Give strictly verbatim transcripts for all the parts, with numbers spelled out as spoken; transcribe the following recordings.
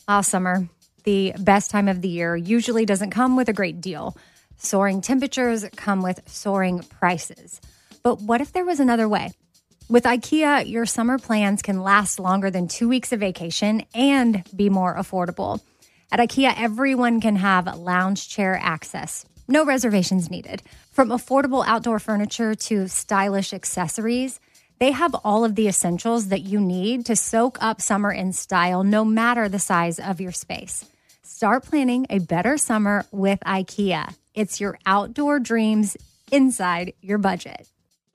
Ah, summer, the best time of the year, usually doesn't come with a great deal. Soaring temperatures come with soaring prices. But what if there was another way? With IKEA, your summer plans can last longer than two weeks of vacation and be more affordable. At IKEA, everyone can have lounge chair access. No reservations needed. From affordable outdoor furniture to stylish accessories, they have all of the essentials that you need to soak up summer in style, no matter the size of your space. Start planning a better summer with IKEA. It's your outdoor dreams inside your budget.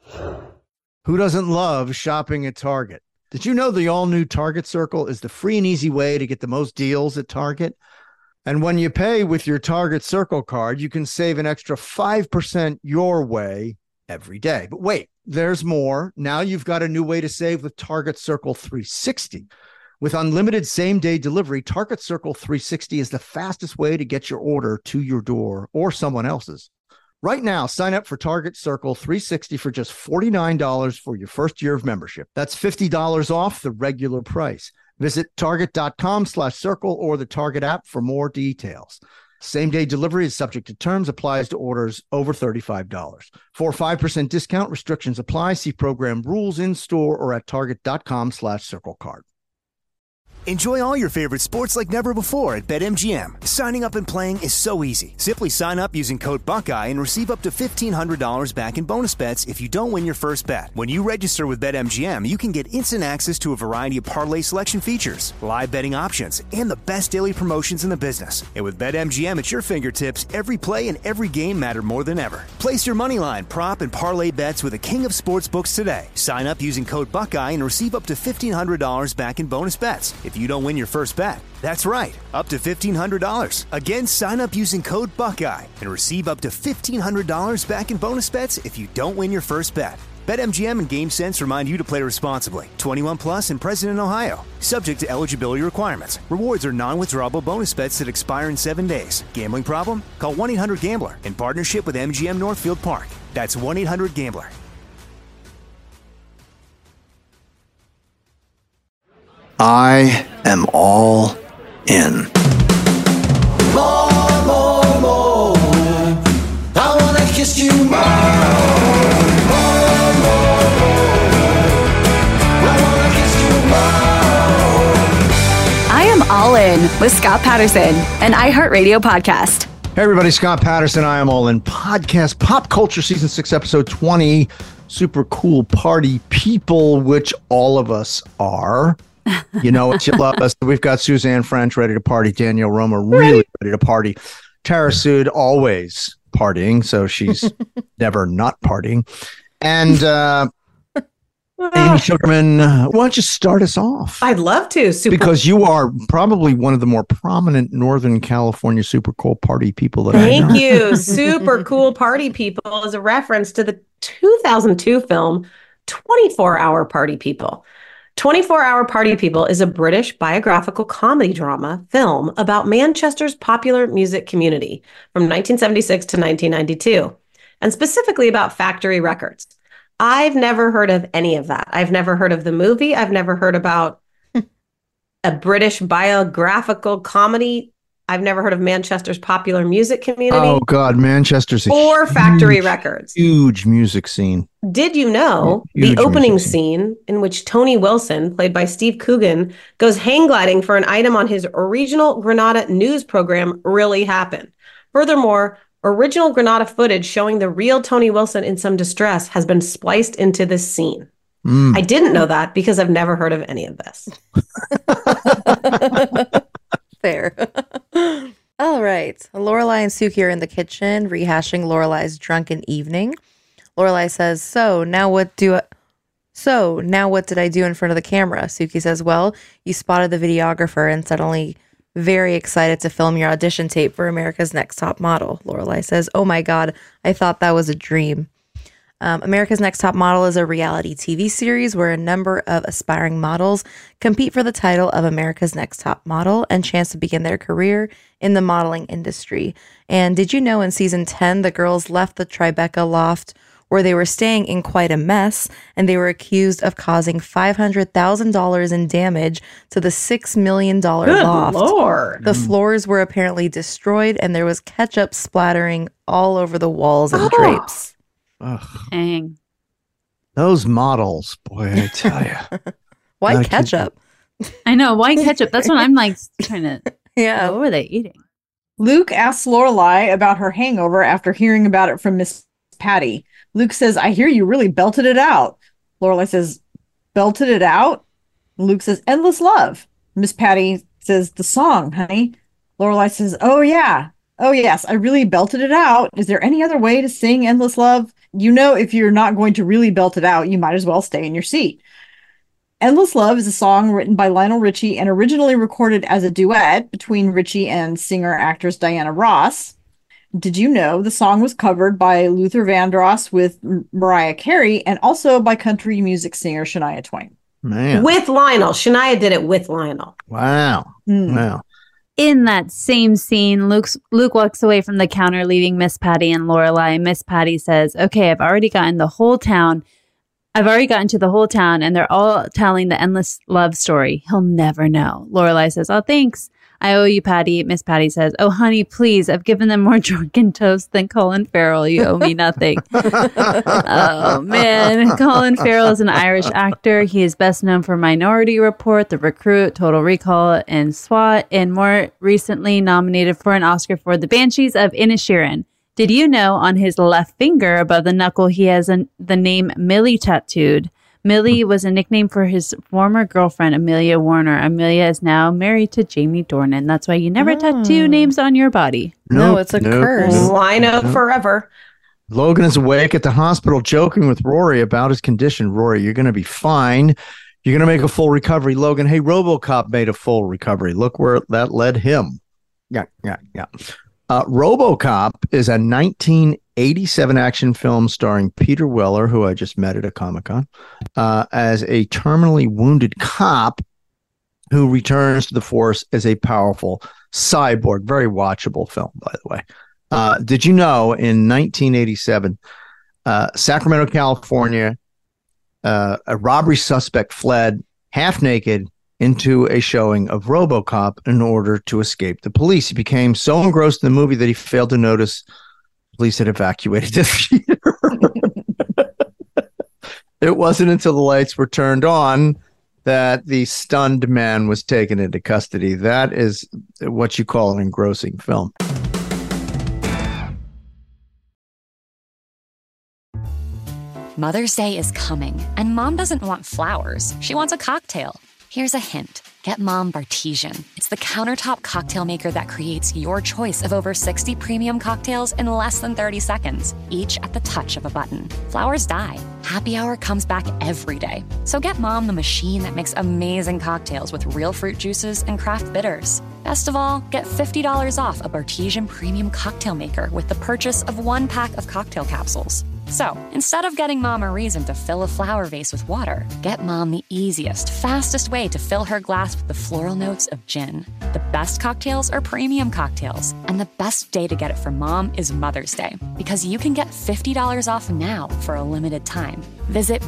Who doesn't love shopping at Target? Did you know the all-new Target Circle is the free and easy way to get the most deals at Target? And when you pay with your Target Circle card, you can save an extra five percent your way every day. But wait, there's more. Now you've got a new way to save with Target Circle three sixty. With unlimited same-day delivery, Target Circle three sixty is the fastest way to get your order to your door or someone else's. Right now, sign up for Target Circle three sixty for just forty-nine dollars for your first year of membership. That's fifty dollars off the regular price. Visit target.com slash circle or the Target app for more details. Same-day delivery is subject to terms, applies to orders over thirty-five dollars. For a five percent discount, restrictions apply. See program rules in store or at target.com slash circle card. Enjoy all your favorite sports like never before at BetMGM. Signing up and playing is so easy. Simply sign up using code Buckeye and receive up to fifteen hundred dollars back in bonus bets if you don't win your first bet. When you register with BetMGM, you can get instant access to a variety of parlay selection features, live betting options, and the best daily promotions in the business. And with BetMGM at your fingertips, every play and every game matter more than ever. Place your moneyline, prop, and parlay bets with the king of sportsbooks today. Sign up using code Buckeye and receive up to fifteen hundred dollars back in bonus bets if you don't win your first bet. That's right, up to fifteen hundred dollars. Again, sign up using code Buckeye and receive up to fifteen hundred dollars back in bonus bets if you don't win your first bet. BetMGM and GameSense remind you to play responsibly. twenty-one plus and present in Ohio. Subject to eligibility requirements. Rewards are non-withdrawable bonus bets that expire in seven days. Gambling problem? Call one eight hundred gambler in partnership with M G M Northfield Park. That's one eight hundred gambler. I am all in. More, more, more. I wanna kiss you more. More, more, more. I wanna kiss you more. I am all in with Scott Patterson, an iHeartRadio podcast. Hey everybody, Scott Patterson, I am all in podcast, Pop Culture Season six, Episode twenty, Super Cool Party People, which all of us are. You know, you love us. We've got Suzanne French ready to party. Danielle Romer really ready to party. Tara Sood always partying, so she's never not partying. And uh, Amy Sugarman, uh, why don't you start us off? I'd love to. Super- because you are probably one of the more prominent Northern California super cool party people that Thank I know. Thank you. Super Cool Party People is a reference to the two thousand two film twenty-four hour Party People. twenty-four hour Party People is a British biographical comedy drama film about Manchester's popular music community from nineteen seventy-six to nineteen ninety-two, and specifically about Factory Records. I've never heard of any of that. I've never heard of the movie. I've never heard about a British biographical comedy. I've never heard of Manchester's popular music community. Oh, God, Manchester's a or huge, Factory Records. Huge music scene. Did you know Huge the opening scene. scene in which Tony Wilson, played by Steve Coogan, goes hang gliding for an item on his original Granada news program really happened? Furthermore, original Granada footage showing the real Tony Wilson in some distress has been spliced into this scene. Mm. I didn't know that because I've never heard of any of this. Fair. All right. Lorelai and Suki are in the kitchen rehashing Lorelai's drunken evening. Lorelai says, so now what do I... So now what did I do in front of the camera? Suki says, well, you spotted the videographer and suddenly very excited to film your audition tape for America's Next Top Model. Lorelai says, oh my God, I thought that was a dream. Um, America's Next Top Model is a reality T V series where a number of aspiring models compete for the title of America's Next Top Model and chance to begin their career in the modeling industry. And did you know in season ten, the girls left the Tribeca loft where they were staying in quite a mess, and they were accused of causing five hundred thousand dollars in damage to the six million dollars Good loft. Lord. The floors were apparently destroyed, and there was ketchup splattering all over the walls and Oh. drapes. Ugh, Dang. those models, boy, I tell you. Why I keep- ketchup? I know. Why ketchup? That's what I'm like trying to. Yeah. What were they eating? Luke asks Lorelai about her hangover after hearing about it from Miss Patty. Luke says, I hear you really belted it out. Lorelai says, belted it out? Luke says, endless love. Miss Patty says, the song, honey. Lorelai says, oh, yeah. Oh, yes, I really belted it out. Is there any other way to sing endless love? You know, if you're not going to really belt it out, you might as well stay in your seat. Endless Love is a song written by Lionel Richie and originally recorded as a duet between Richie and singer-actress Diana Ross. Did you know the song was covered by Luther Vandross with M- Mariah Carey and also by country music singer Shania Twain? Man. With Lionel. Shania did it with Lionel. Wow. Hmm. Wow. In that same scene, Luke's, Luke walks away from the counter, leaving Miss Patty and Lorelai. Miss Patty says, okay, I've already gotten the whole town. I've already gotten to the whole town, and they're all telling the endless love story. He'll never know. Lorelai says, oh, thanks. I owe you, Patty. Miss Patty says, oh, honey, please. I've given them more drunken toast than Colin Farrell. You owe me nothing. Oh, man. Colin Farrell is an Irish actor. He is best known for Minority Report, The Recruit, Total Recall, and SWAT, and more recently nominated for an Oscar for The Banshees of Inisherin. Did you know on his left finger above the knuckle, he has an, the name Millie tattooed? Millie was a nickname for his former girlfriend, Amelia Warner. Amelia is now married to Jamie Dornan. That's why you never tattoo names on your body. No, Nope, it's a nope, curse. nope. Lionel Nope. forever. Logan is awake at the hospital joking with Rory about his condition. Rory, you're going to be fine. You're going to make a full recovery. Logan, hey, RoboCop made a full recovery. Look where that led him. Yeah, yeah, yeah. Uh, RoboCop is a nineteen eighty-seven action film starring Peter Weller, who I just met at a Comic-Con, uh, as a terminally wounded cop who returns to the force as a powerful cyborg. Very watchable film, by the way. Uh, did you know in nineteen eighty-seven, uh, Sacramento, California, uh, a robbery suspect fled half naked into a showing of RoboCop in order to escape the police. He became so engrossed in the movie that he failed to notice police had evacuated the theater. It wasn't until the lights were turned on that the stunned man was taken into custody. That is what you call an engrossing film. Mother's Day is coming, and Mom doesn't want flowers. She wants a cocktail. Here's a hint. Get Mom Bartesian. It's the countertop cocktail maker that creates your choice of over sixty premium cocktails in less than thirty seconds, each at the touch of a button. Flowers die. Happy Hour comes back every day. So get Mom the machine that makes amazing cocktails with real fruit juices and craft bitters. Best of all, get fifty dollars off a Bartesian premium cocktail maker with the purchase of one pack of cocktail capsules. So, instead of getting Mom a reason to fill a flower vase with water, get Mom the easiest, fastest way to fill her glass with the floral notes of gin. The best cocktails are premium cocktails, and the best day to get it for Mom is Mother's Day, because you can get fifty dollars off now for a limited time. Visit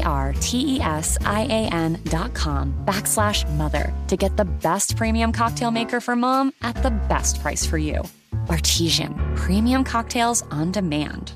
B-A-R-T-E-S-I-A-N dot com backslash mother to get the best premium cocktail maker for Mom at the best price for you. Bartesian, premium cocktails on demand.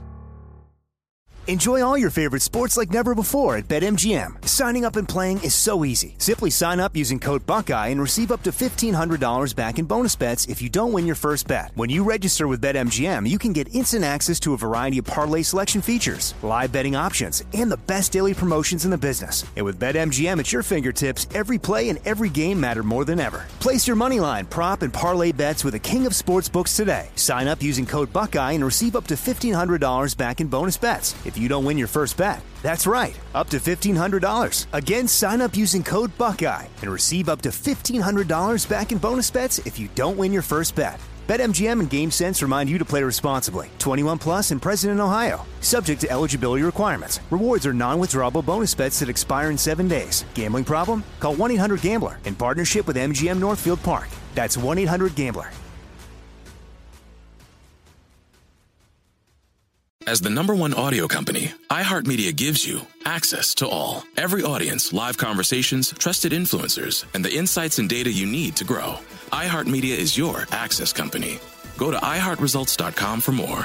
Enjoy all your favorite sports like never before at BetMGM. Signing up and playing is so easy. Simply sign up using code Buckeye and receive up to fifteen hundred dollars back in bonus bets if you don't win your first bet. When you register with BetMGM, you can get instant access to a variety of parlay selection features, live betting options, and the best daily promotions in the business. And with BetMGM at your fingertips, every play and every game matter more than ever. Place your moneyline, prop, and parlay bets with the king of sportsbooks today. Sign up using code Buckeye and receive up to fifteen hundred dollars back in bonus bets if you don't win your first bet. That's right, up to fifteen hundred dollars. Again, sign up using code Buckeye and receive up to fifteen hundred dollars back in bonus bets if you don't win your first bet. BetMGM and GameSense remind you to play responsibly. twenty-one plus and present in Ohio. Subject to eligibility requirements. Rewards are non-withdrawable bonus bets that expire in seven days. Gambling problem? Call one eight hundred gambler in partnership with M G M Northfield Park. That's one eight hundred gambler. As the number one audio company, iHeartMedia gives you access to all. Every audience, live conversations, trusted influencers, and the insights and data you need to grow. iHeartMedia is your access company. Go to i heart results dot com for more.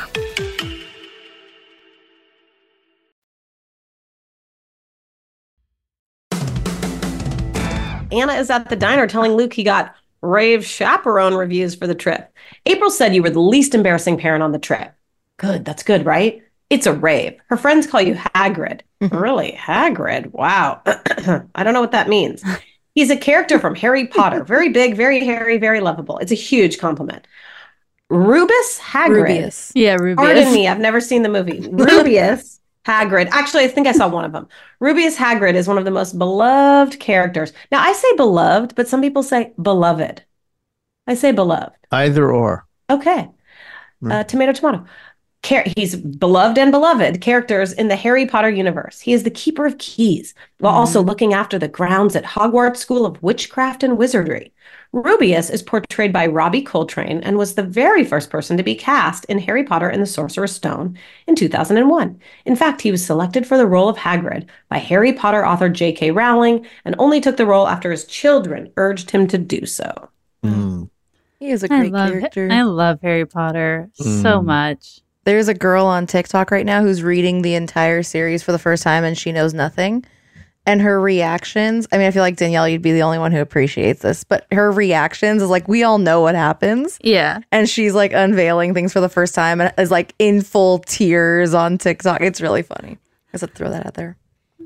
Anna is at the diner telling Luke he got rave chaperone reviews for the trip. April said you were the least embarrassing parent on the trip. Good, that's good, right? It's a rave. Her friends call you Hagrid. Really? Hagrid? Wow. I don't know what that means. He's a character from Harry Potter. Very big, very hairy, very lovable. It's a huge compliment. Rubus Hagrid. Rubius. Yeah, Rubius. Pardon me, I've never seen the movie. Rubius Hagrid. Actually, I think I saw one of them. Rubius Hagrid is one of the most beloved characters. Now, I say beloved, but some people say beloved. I say beloved. Either or. Okay. Uh, tomato, tomato. Char- he's beloved and beloved characters in the Harry Potter universe. He is the keeper of keys, while Mm-hmm. also looking after the grounds at Hogwarts School of Witchcraft and Wizardry. Rubius is portrayed by Robbie Coltrane and was the very first person to be cast in Harry Potter and the Sorcerer's Stone in two thousand one. In fact, he was selected for the role of Hagrid by Harry Potter author J K Rowling and only took the role after his children urged him to do so. Mm. He is a I great love, character. I love Harry Potter so Mm. much. There's a girl on TikTok right now who's reading the entire series for the first time and she knows nothing. And her reactions, I mean, I feel like Danielle, you'd be the only one who appreciates this, but her reactions is like, we all know what happens. Yeah. And she's like unveiling things for the first time and is like in full tears on TikTok. It's really funny. I just have to throw that out there.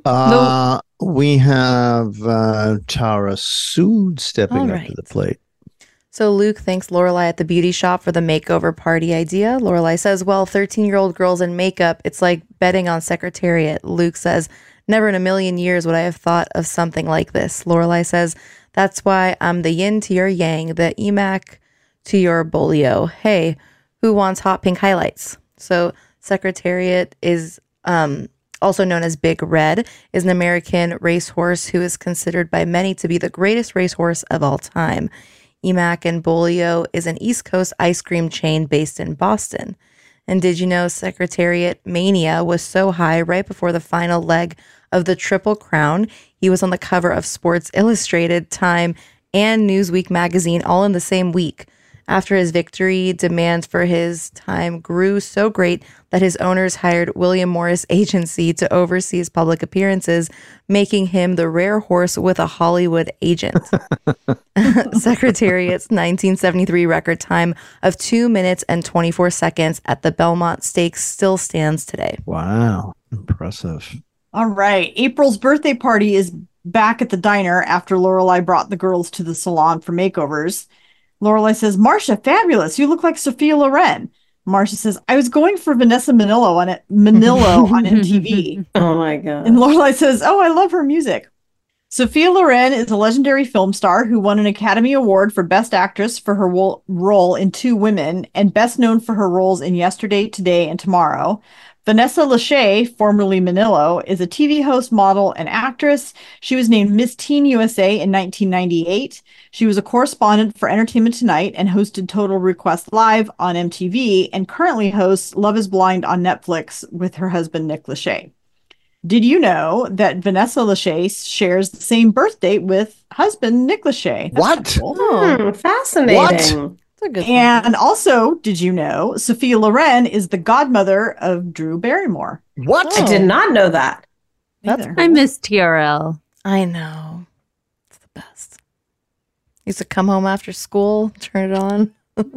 Uh, we have uh, Tara Sood stepping All up right. to the plate. So Luke thanks Lorelai at the beauty shop for the makeover party idea. Lorelai says, well, thirteen-year-old girls in makeup, it's like betting on Secretariat. Luke says, never in a million years would I have thought of something like this. Lorelai says, that's why I'm the yin to your yang, the E M A C to your Bolio. Hey, who wants hot pink highlights? So Secretariat is um, also known as Big Red, is an American racehorse who is considered by many to be the greatest racehorse of all time. E M A C and Bolio is an East Coast ice cream chain based in Boston. And did you know Secretariat mania was so high right before the final leg of the Triple Crown? He was on the cover of Sports Illustrated, Time, and Newsweek magazine all in the same week. After his victory, demand for his time grew so great that his owners hired William Morris Agency to oversee his public appearances, making him the rare horse with a Hollywood agent. Secretariat's nineteen seventy-three record time of two minutes and twenty-four seconds at the Belmont Stakes still stands today. Wow. Impressive. All right. April's birthday party is back at the diner after Lorelai brought the girls to the salon for makeovers. Lorelai says, Marcia, fabulous. You look like Sophia Loren. Marcia says, I was going for Vanessa Manillo on it, Manillo on M T V. Oh my God. And Lorelai says, oh, I love her music. Sophia Loren is a legendary film star who won an Academy Award for Best Actress for her wo- role in Two Women and best known for her roles in Yesterday, Today, and Tomorrow. Vanessa Lachey, formerly Manillo, is a T V host, model, and actress. She was named Miss Teen U S A in nineteen ninety-eight. She was a correspondent for Entertainment Tonight and hosted Total Request Live on M T V and currently hosts Love is Blind on Netflix with her husband, Nick Lachey. Did you know that Vanessa Lachey shares the same birth date with husband Nick Lachey? That's What? kinda cool. Hmm, fascinating. What? That's a good And also, did you know Sophia Loren is the godmother of Drew Barrymore? What? I did not know that. That's Neither. I miss T R L. I know. It's the best. Used to come home after school, turn it on.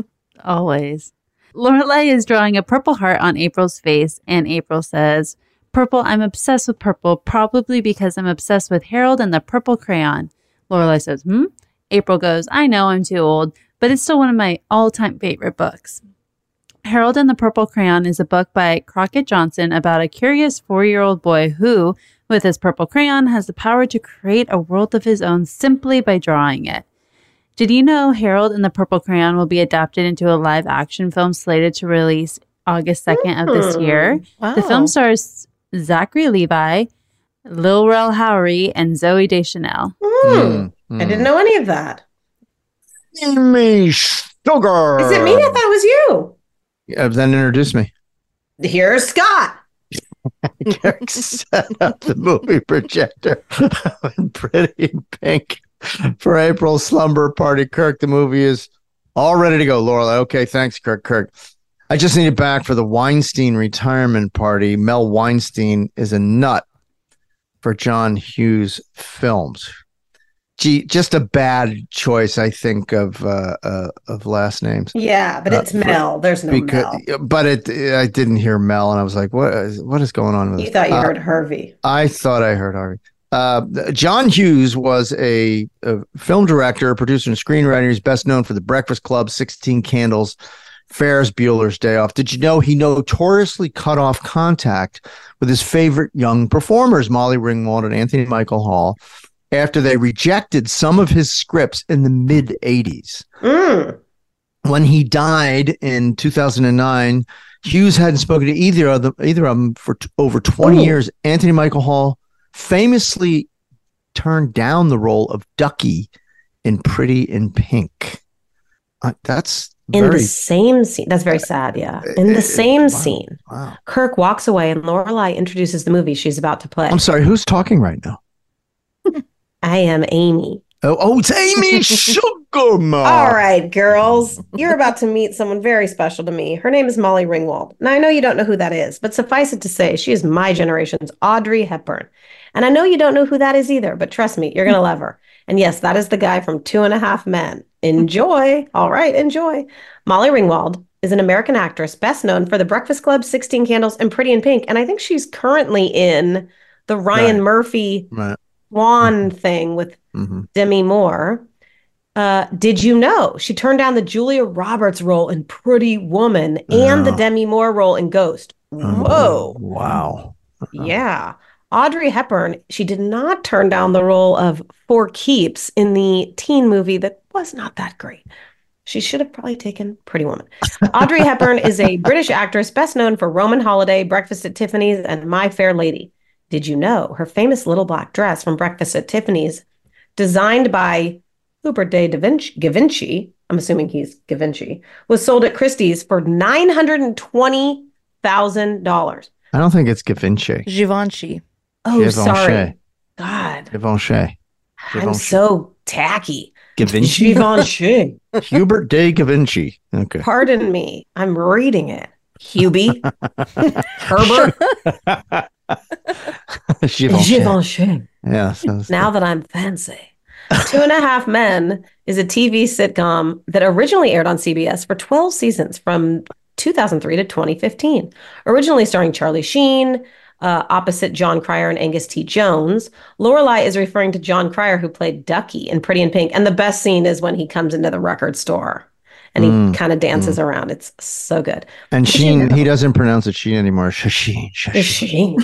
Always. Lorelai is drawing a purple heart on April's face, and April says, Purple, I'm obsessed with purple, probably because I'm obsessed with Harold and the purple crayon. Lorelai says, hmm? April goes, I know I'm too old, but it's still one of my all-time favorite books. Harold and the Purple Crayon is a book by Crockett Johnson about a curious four-year-old boy who, with his purple crayon, has the power to create a world of his own simply by drawing it. Did you know Harold and the Purple Crayon will be adapted into a live-action film slated to release August second of this year? Wow. The film stars Zachary Levi, Lil Rel Howery, and Zoe Deschanel. Hmm. I didn't know any of that. Amy Sugar. Is it me? I thought it was you. Yeah, then introduce me. Here's Scott. Kirk set up the movie projector in Pretty in Pink for April's slumber party. Kirk, the movie is all ready to go. Lorelai, okay, thanks, Kirk. Kirk, I just need it back for the Weinstein retirement party. Mel Weinstein is a nut for John Hughes films. Gee, just a bad choice, I think, of uh, uh, of last names. Yeah, but it's Uh, for- Mel. There's no because, Mel. But it, I didn't hear Mel, and I was like, "What? Is, what is going on with You this?" thought you Uh, heard Harvey. I thought I heard Harvey. Uh, John Hughes was a, a film director, producer, and screenwriter. He's best known for The Breakfast Club, sixteen Candles, Ferris Bueller's Day Off. Did you know he notoriously cut off contact with his favorite young performers, Molly Ringwald and Anthony Michael Hall, after they rejected some of his scripts in the mid eighties? Mm. When he died in two thousand nine, Hughes hadn't spoken to either of them, either of them for t- over twenty Ooh. years. Anthony Michael Hall famously turned down the role of Ducky in Pretty in Pink. Uh, that's In very the same scene. That's very sad, yeah. In the same wow. scene, wow. Kirk walks away and Lorelai introduces the movie she's about to play. I'm sorry, who's talking right now? I am Amy. Oh, oh it's Amy Sugarman. All right, girls. You're about to meet someone very special to me. Her name is Molly Ringwald. Now, I know you don't know who that is, but suffice it to say, she is my generation's Audrey Hepburn. And I know you don't know who that is either, but trust me, you're going to love her. And yes, that is the guy from Two and a Half Men. Enjoy. All right, enjoy. Molly Ringwald is an American actress best known for The Breakfast Club, sixteen Candles, and Pretty in Pink. And I think she's currently in the Ryan Right. Murphy Right. Swan thing with Mm-hmm. Demi Moore. Uh, did you know she turned down the Julia Roberts role in Pretty Woman and the Oh. Demi Moore role in Ghost? Whoa. Wow. Yeah. Audrey Hepburn, she did not turn down the role of For Keeps in the teen movie that was not that great. She should have probably taken Pretty Woman. Audrey Hepburn is a British actress best known for Roman Holiday, Breakfast at Tiffany's, and My Fair Lady. Did you know her famous little black dress from Breakfast at Tiffany's, designed by Hubert de Da Vinci, Givenchy, I'm assuming he's Givenchy, was sold at Christie's for nine hundred twenty thousand dollars. I don't think it's Givenchy. Givenchy. Oh, Givenchy. sorry. God, Givenchy. I'm Givenchy. so tacky. Givenchy. Givenchy. Hubert de Givenchy. Okay. Pardon me. I'm reading it. Hubie. Herbert. Givenchy. Givenchy. Yeah. sounds Now that I'm fancy. Two and a Half Men is a T V sitcom that originally aired on C B S for twelve seasons from two thousand three to twenty fifteen. Originally starring Charlie Sheen, uh, opposite John Cryer and Angus T. Jones. Lorelai is referring to John Cryer, who played Ducky in Pretty in Pink. And the best scene is when he comes into the record store and he Mm, kind of dances around. It's so good. And Did you Sheen, know- he doesn't pronounce it Sheen anymore. Sheen. Sheen.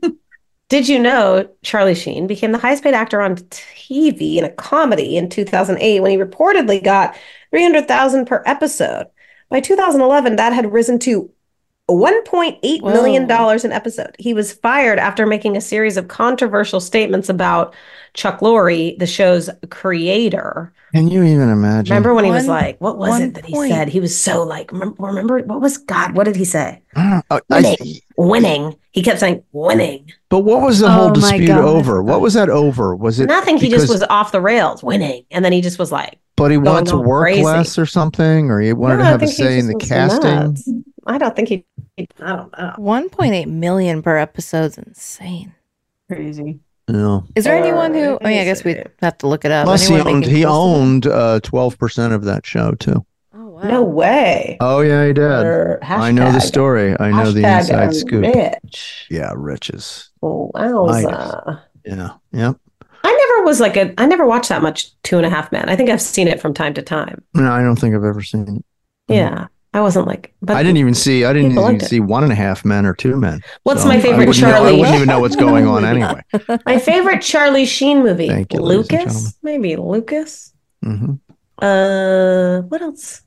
Did you know Charlie Sheen became the highest paid actor on T V in a comedy in two thousand eight when he reportedly got three hundred thousand dollars per episode? By two thousand eleven, that had risen to one point eight million dollars an episode. He was fired after making a series of controversial statements about Chuck Lorre, the show's creator. Can you even imagine? Remember when he was One- like, what was one it that he point. said? He was so like, remember, remember what was God? What did he say? Uh, I- Winning. Winning. He kept saying winning. but what was the Oh whole my dispute God. over? What was that over? Was it Nothing. He just because- was off the rails, winning. And then he just was like, But he wanted to going all work crazy. less or something, or he wanted No, to I have a think he say in just the was casting. nuts. I don't think he, he- I don't know. one point eight million per episode is insane. Crazy. Yeah. Is there anyone who? Uh, I mean, I guess we'd have to look it up. Plus, he Anyone owned making he close to that? owned uh, twelve percent of that show too. Oh wow. No way. Oh yeah, he did. Or I know the hashtag- story. I know the hashtag inside I'm scoop. Rich. Yeah, riches. Wowza. Yeah. Yep. I never was like a, I never watched that much Two and a Half Men. I think I've seen it from time to time. No, I don't think I've ever seen it. Yeah. I wasn't like, but I didn't even see. I didn't people even liked it. see One and a Half Men or Two Men. What's So my I favorite wouldn't know- I Charlie? wouldn't even know what's going on anyway. My favorite Charlie Sheen movie. Thank you, ladies and gentlemen. Lucas? Maybe Lucas? hmm Uh, what else?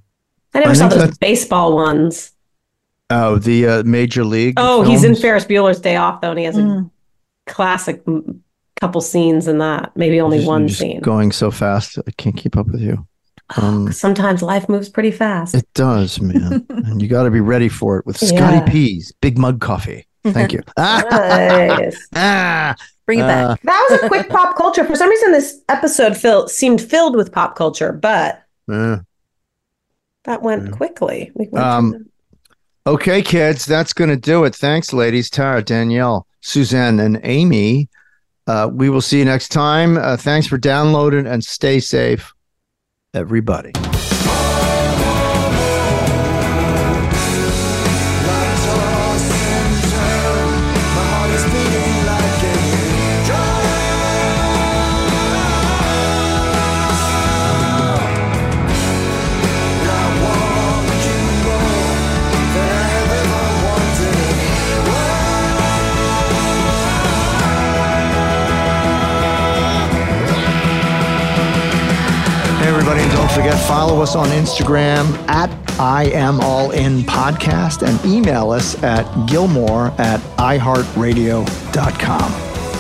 I never I saw think those that's- baseball ones. Oh, the uh, Major League. Oh, he's in films? Ferris Bueller's Day Off, though, and he has a Mm. classic m- couple scenes in that. Maybe only Just- one just scene. Going so fast, I can't keep up with you. Um, Sometimes life moves pretty fast. it does, man. And you got to be ready for it with Scotty Yeah. P's Big Mug Coffee. Thank you. Nice. Ah, Bring it uh, back. That was a quick pop culture. For some reason, this episode fill, seemed filled with pop culture, but uh, that went quickly. We went Um, through them. Okay, kids, that's going to do it. Thanks, ladies. Tara, Danielle, Suzanne, and Amy. Uh, we will see you next time. Uh, thanks for downloading and stay safe, everybody. Hey, everybody, and don't forget, follow us on Instagram at I Am All In Podcast and email us at Gilmore at i heart radio dot com.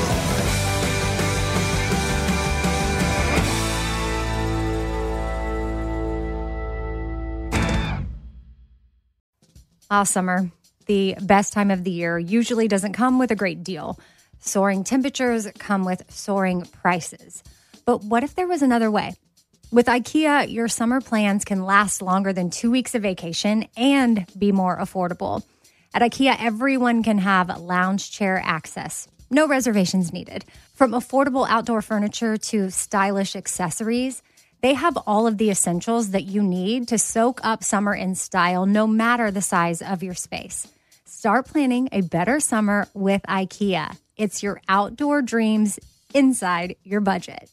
Ah, summer, the best time of the year, usually doesn't come with a great deal. Soaring temperatures come with soaring prices. But what if there was another way? With IKEA, your summer plans can last longer than two weeks of vacation and be more affordable. At IKEA, everyone can have lounge chair access. No reservations needed. From affordable outdoor furniture to stylish accessories, they have all of the essentials that you need to soak up summer in style, no matter the size of your space. Start planning a better summer with IKEA. It's your outdoor dreams inside your budget.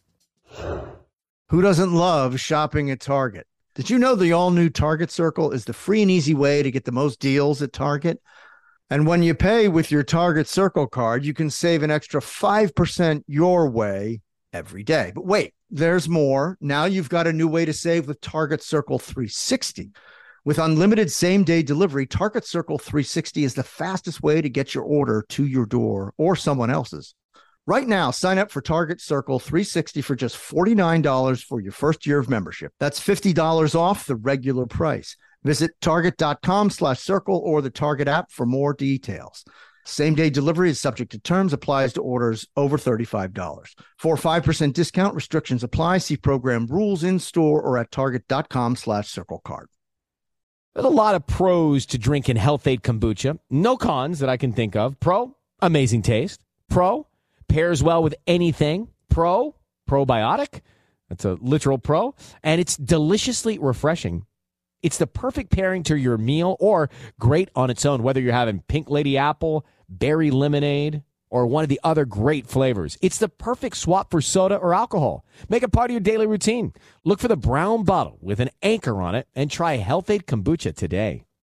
Who doesn't love shopping at Target? Did you know the all-new Target Circle is the free and easy way to get the most deals at Target? And when you pay with your Target Circle card, you can save an extra five percent your way every day. But wait, there's more. Now you've got a new way to save with Target Circle three sixty. With unlimited same-day delivery, Target Circle three sixty is the fastest way to get your order to your door or someone else's. Right now, sign up for Target Circle three sixty for just forty-nine dollars for your first year of membership. That's fifty dollars off the regular price. Visit target.com slash circle or the Target app for more details. Same-day delivery is subject to terms, applies to orders over thirty-five dollars. For a five percent discount, restrictions apply. See program rules in store or at target.com slash circle card. There's a lot of pros to drinking Health-Ade kombucha. No cons that I can think of. Pro, amazing taste. Pro, pairs well with anything. Pro, probiotic. That's a literal pro. And it's deliciously refreshing. It's the perfect pairing to your meal or great on its own, whether you're having pink lady apple, berry lemonade, or one of the other great flavors. It's the perfect swap for soda or alcohol. Make it part of your daily routine. Look for the brown bottle with an anchor on it and try Health-Ade kombucha today.